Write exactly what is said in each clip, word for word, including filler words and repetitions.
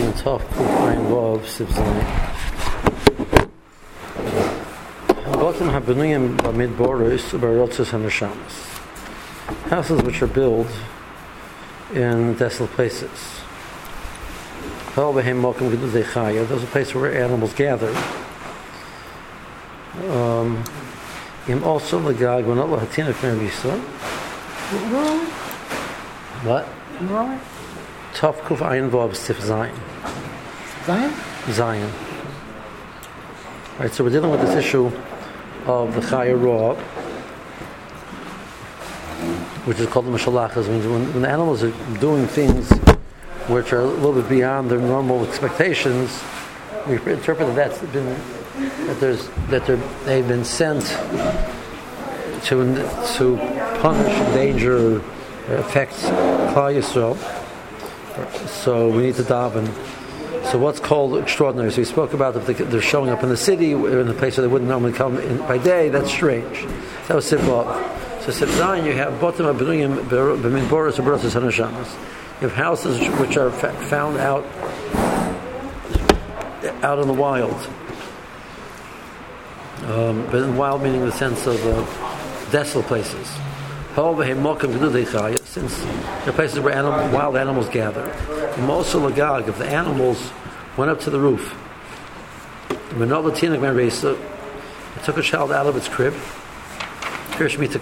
Zayin Tov Kuf Ayin Vav Sif Zayin. Havatim Habenuyim Bamid Boris Barotzes Hanashamas. Houses which are built in desolate places. Those are places where animals gather. Um, Im also Lagag when Allah Hatina Kmervisa. What? Right. Tov Kuf Ayin Vav Sif Zayin. Zion? Zion. Right, so we're dealing with this issue of the Chaya Raw, which is called the Mashalachas. Means when, when the animals are doing things which are a little bit beyond their normal expectations, we interpret that that's been that there's that they're, they've been sent to to punish, endanger, affect Klal Yisrael. So we need to daven. So what's called extraordinary? So we spoke about if they're showing up in the city, in a place where they wouldn't normally come in by day. That's strange. That was Sivvav. So Sivzayin, you have bottom of Benuyim B'min Boris or Brothers Hanashamas. You have houses which are fa- found out out in the wild. Um, but in wild meaning in the sense of uh, desolate places. Since they're places where animal, wild animals gather. And also Lagag, if the animals went up to the roof, it took a child out of its crib, raise them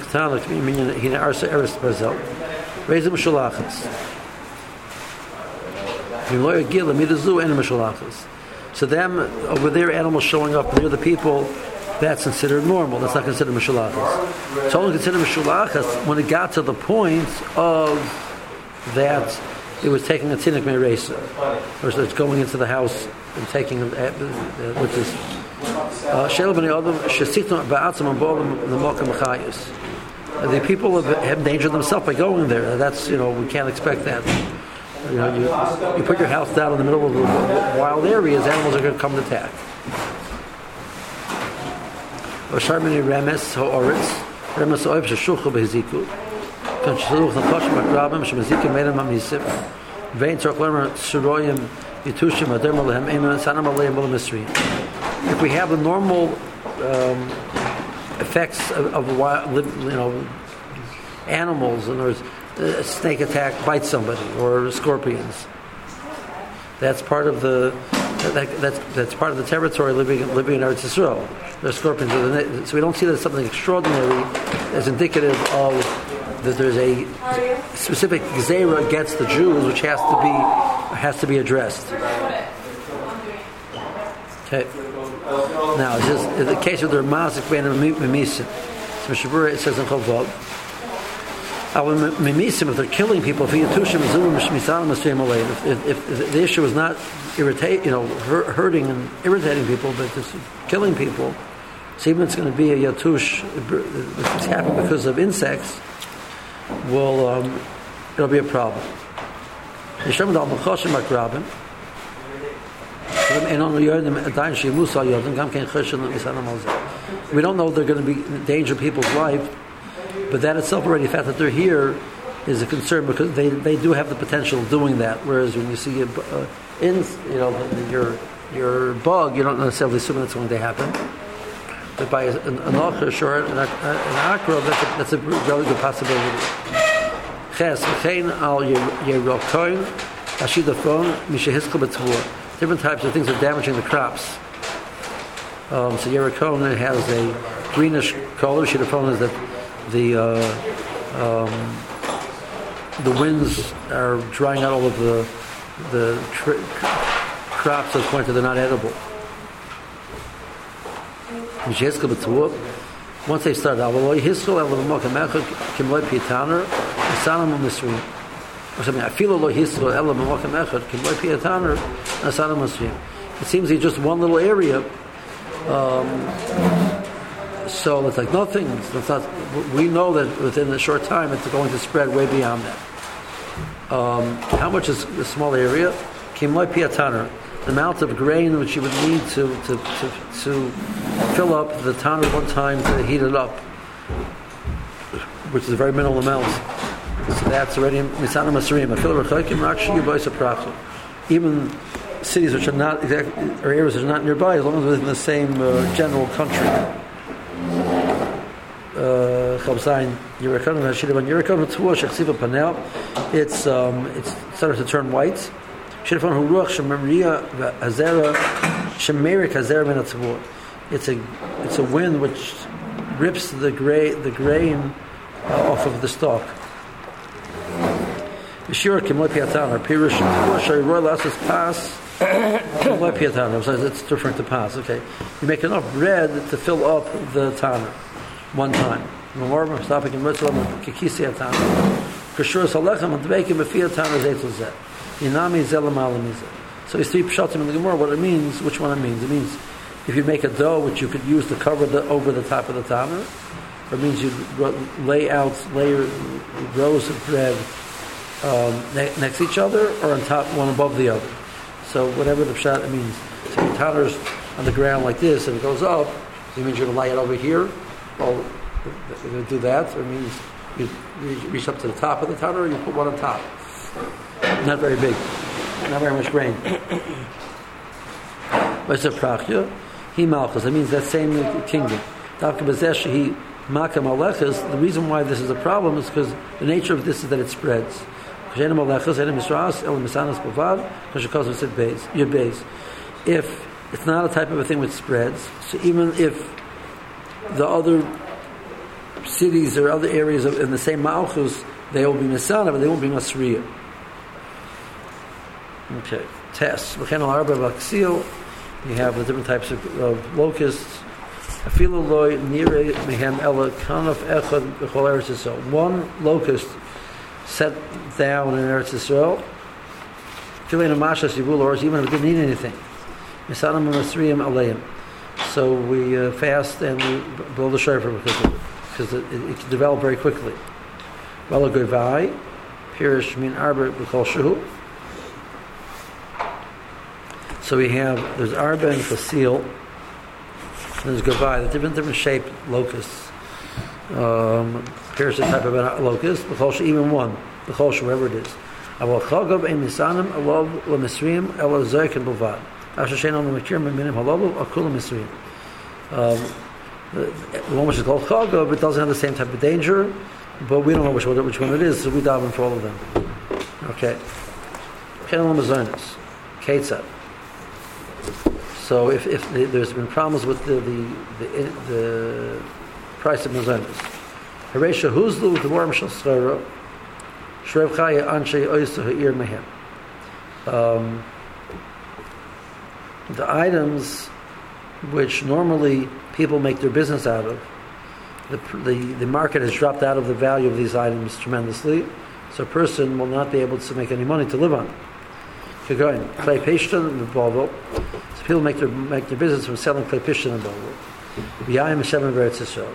so them over there animals showing up near the people, that's considered normal. That's not considered Mishalachas. It's only considered Mishalachas when it got to the point of that it was taking a Tinnik Meiresa, or so it's going into the house and taking, uh, which is Sheila B'nai Adam Shesichnu Ba'atzim and Bo'am L'Mokam Chayis. The people have, have endangered themselves by going there. That's, you know, we can't expect that. You know, you, you put your house down in the middle of the wild areas, animals are going to come to attack. Osharmini Remes Ha'oritz Remes Ha'oib Sheshuchu Behiziku Kan Sheshuch Nachoshim Akrabim Shemazikim Meidem HaMisim Vein Tzorch Lermer Tsuroyim Yitushim Aderm Alehem Eiman Sanam Alehem B'Le Misri. If we have the normal um, effects of, of wild, you know, animals, and there's a snake attack bites somebody, or scorpions, that's part of the that, that's that's part of the territory living living in Eretz Yisrael. There's scorpions, so we don't see that as something extraordinary as indicative of that there's a specific gzeira against the Jews, which has to be has to be addressed. Okay. Now, it's just in the case of the Mazik Ben Mimisim. So Mishabura, it says in Chavod, Mimisim, if they're killing people, if if, if, if the issue is not irritate, you know, hurting and irritating people, but just killing people, so even if it's going to be a yatush, if it's happening because of insects, well, um, it'll be a problem. We don't know if they're going to be endanger people's life, but that itself already, the fact that they're here, is a concern because they, they do have the potential of doing that. Whereas when you see a, uh, in you know your your bug, you don't necessarily assume that's going to happen. But by an achash or an akra, that's a, that's a very good possibility. Ches v'chein al yerokoin ashidafon mishehiskal b'tzvur. Different types of things are damaging the crops. Um, so Yerikon has a greenish color. Shidafon is that the uh, um, the winds are drying out all of the the tri- crops to the point that they're not edible. Once they start out, or something. I feel it seems he's just one little area, um, so it's like nothing. It's not, we know that within a short time it's going to spread way beyond that. Um, how much is a small area? The amount of grain which you would need to to, to, to fill up the tanner one time to heat it up, which is a very minimal amount. So that's already misana masrim. Even cities which are not exactly, or areas which are not nearby, as long as within the same uh, general country. Chabzayin Yerikon Hashidavan Yerikon Tzvua Shechsiva Panel. It's um, it's started to turn white. Shidafon Huruach Shemaria Hazera Shemerik Hazera Min Tzvua. It's a it's a wind which rips the gray the grain uh, off of the stalk. Yeshua Kimoi Piatan or Pirush Shari Roy Lasses Pass. Kimoi Piatan. So it's different to pass. Okay, you make enough bread to fill up the tanner one time. Stopping in Mitzvah Kikisi Atan. Kashur Salechem and Dveikim Befia Tanner Zaytul Zeh. Inami Zelam Alamiza. So you see Pshatim in the Gemara, what it means, which one it means. It means if you make a dough which you could use to cover the over the top of the tanner, or it means you lay out layer rows of bread um, ne- next to each other, or on top one above the other. So whatever the Pshat it means. So your tanner's on the ground like this and it goes up, it means you're going to lay it over here. Well, you're going to do that, or it means you reach up to the top of the tanner, or you put one on top. Not very big, not very much grain. What's a prachya? He malchus. That means that same kingdom. The reason why this is a problem is because the nature of this is that it spreads. If it's not a type of a thing which spreads, so even if the other cities or other areas of, in the same malchus, they will be misana, but they won't be masriya. Okay, tests. We have the different types of, of locusts. One locust set down in Eretz Yisrael. Even if it didn't eat anything. So we uh, fast and we blow the shofar because it, because it, it, it can develop very quickly. Pirish min arba b'chol shehu. So we have, there's arba and fasil, and there's gavai, the different different shaped locusts. Um, Pirish is a type of a locust, b'chol shehu, even one, b'chol shehu, wherever it is. Avol chagav ein misanim, alav l'misrim, ela zoik and b'vad. Asher shein on the makir, minim halavu, akul l'misrim. Um, the, the one which is called chagav, it doesn't have the same type of danger, but we don't know which one, which one it is, so we daven for all of them. Okay. So if, if the, there's been problems with the the, the, the price of mazonos, Haresha huzlu the warm shasra shrev chaya anshe oysa ha'ir mehem. Um, the items which normally people make their business out of, the, the the market has dropped out of the value of these items tremendously, so a person will not be able to make any money to live on. So people make their make their business from selling clay pishtan and bowl. B'yayim Hashem Eretz Yisrael.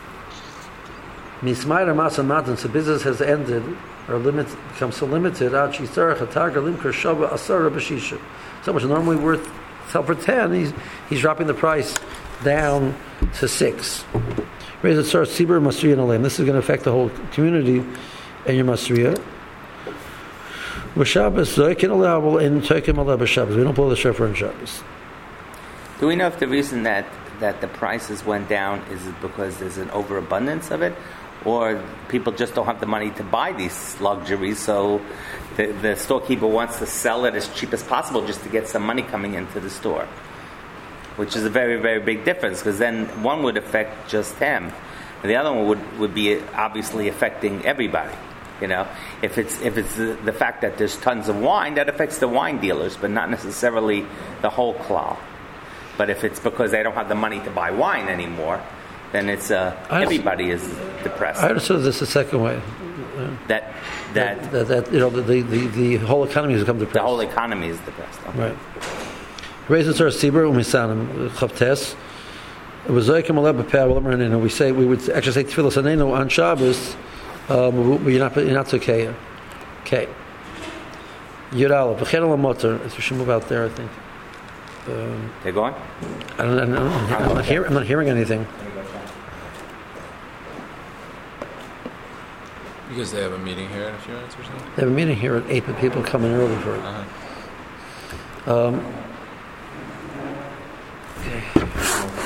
Mismayr Masan Matan. So business has ended or limit become so limited. Ad Shisarach Hatagar Limker Shava Asara B'Shisha. So much normally worth sell for ten. He's he's dropping the price down to six. Raise it starts Sibur Masriya and Alim. This is going to affect the whole community and your Masriya. Shabbos, so I can allow in Teikim Aleh Shabbos. We don't blow the shofar on Shabbos. Do we know if the reason that, that the prices went down is because there's an overabundance of it, or people just don't have the money to buy these luxuries, so the, the storekeeper wants to sell it as cheap as possible just to get some money coming into the store? Which is a very, very big difference, because then one would affect just him, and the other one would, would be obviously affecting everybody. You know, if it's if it's the, the fact that there's tons of wine, that affects the wine dealers, but not necessarily the whole klal. But if it's because they don't have the money to buy wine anymore, then it's uh, everybody is depressed. I understood this the second way. Uh, that, that that that you know the the, the, the whole economy has become depressed. The whole economy is depressed. Okay. Right. Raisins are sibur umisanim chavtes. It was zoikim aleh b'peh. And we say we would actually say tefillah sanenu on Shabbos. Um, but you're not, you're not okay. Okay. Yudala, v'chen al motor. We should move out there, I think. Um, They're going? I don't, I don't, I'm, I'm, not hear, I'm not hearing anything. Because they have a meeting here in a few minutes or something? They have a meeting here at eight, but people are coming early for it. Uh-huh. Um, okay.